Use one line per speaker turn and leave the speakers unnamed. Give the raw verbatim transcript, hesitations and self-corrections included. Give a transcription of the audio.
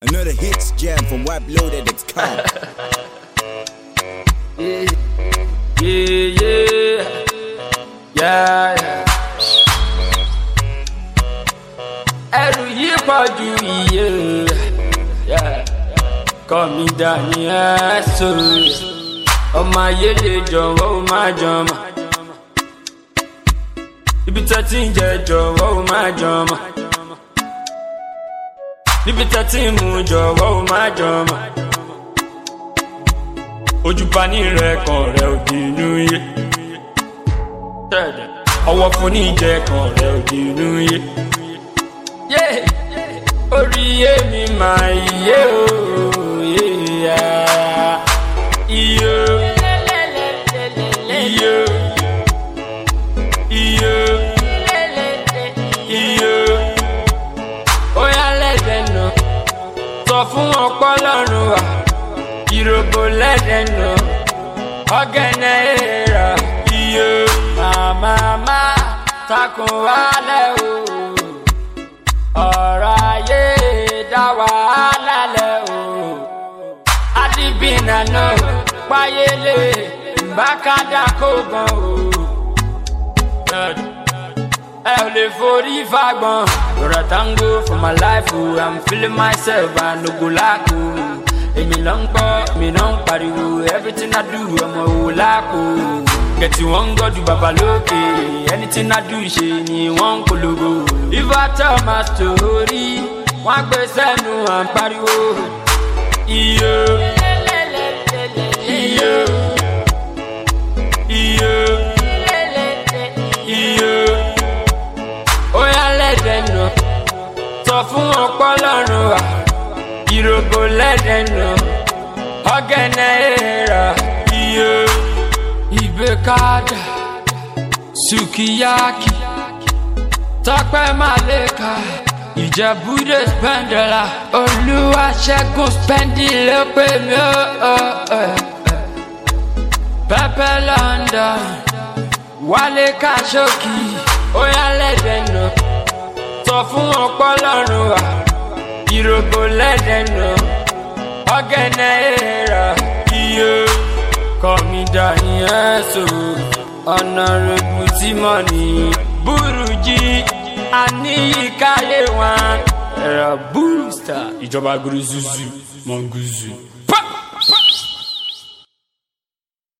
Another hits jam from white loaded dot com.
Yeah, yeah, yeah, yeah, yeah. Ẹrù yìí pọ̀ ju iye, yeah. Kọ́ mi dání ẹ̀sọ́, ọmọ ayé lè jọ̀wọ́ ó má jọmọ. Ibi tẹ́ ti ń jẹ jọ̀wọ́ ó má jọmọ. Níbi tẹ́ ti ń mu jọ̀wọ́ ó má jọmọ. Ojúpa ní rẹ̀ kan rẹ̀ òdì inú yé. Ọwọ́ fún ní ìjẹ kan rẹ̀ òdì inú yé. Orí yé mi máa yé o. Iye iye iye iye oya lẹ́dẹ̀ nà sọ fún ọpọlọ́run wa ìrògbò lẹ́dẹ̀ nà ọ̀gẹ̀nẹ̀ èèrà iye màmá takùn wálẹ̀ o ọ̀rọ̀ ayé dá wàhálà lẹ̀ o adìbìnà náà páyélé bákàdá kó gan o ẹ ò lè forí fagbọn you're a tango for my life o I'm feeling myself and no go lack o èmi ló ń gbọ́ èmi náà ń pariwo everything I do ọmọ òwò láàkó kẹ̀tì wọ́n ń gọ́jú bàbá lókè anything I do ṣe ni wọ́n ń polówó if I tell my story wọ́n á gbé sẹ́nu à ń pariwo iye iye iye iye oya lẹ́dẹ̀ nà sọ fún ọpọlọ́run wa ìrògbò lẹ́dẹ̀ nà ọ̀gẹ̀nẹ̀ èèrà iye ìgbékadà sukiyaki tọpẹ́ maleka ìjẹ̀búdé spẹ́ndẹ̀là olúwaṣẹ́gun spẹ́ndì ló pè mí ó pẹ́pẹ́ London wálé kàṣókì óyá lẹ́dẹ̀ nà sọ fún ọpọlọ́run wa ìrògbò lẹ́dẹ̀ nà ọ̀gẹ̀nẹ̀ èèrà iye kọ́ mi dání ẹ̀sọ́ ọ̀nà rẹ̀gbù tí mọ̀ ní burújí àníyíkáyé wọn ẹ̀rọ búrústà ìjọba guruzuzu mọ̀ngúzù.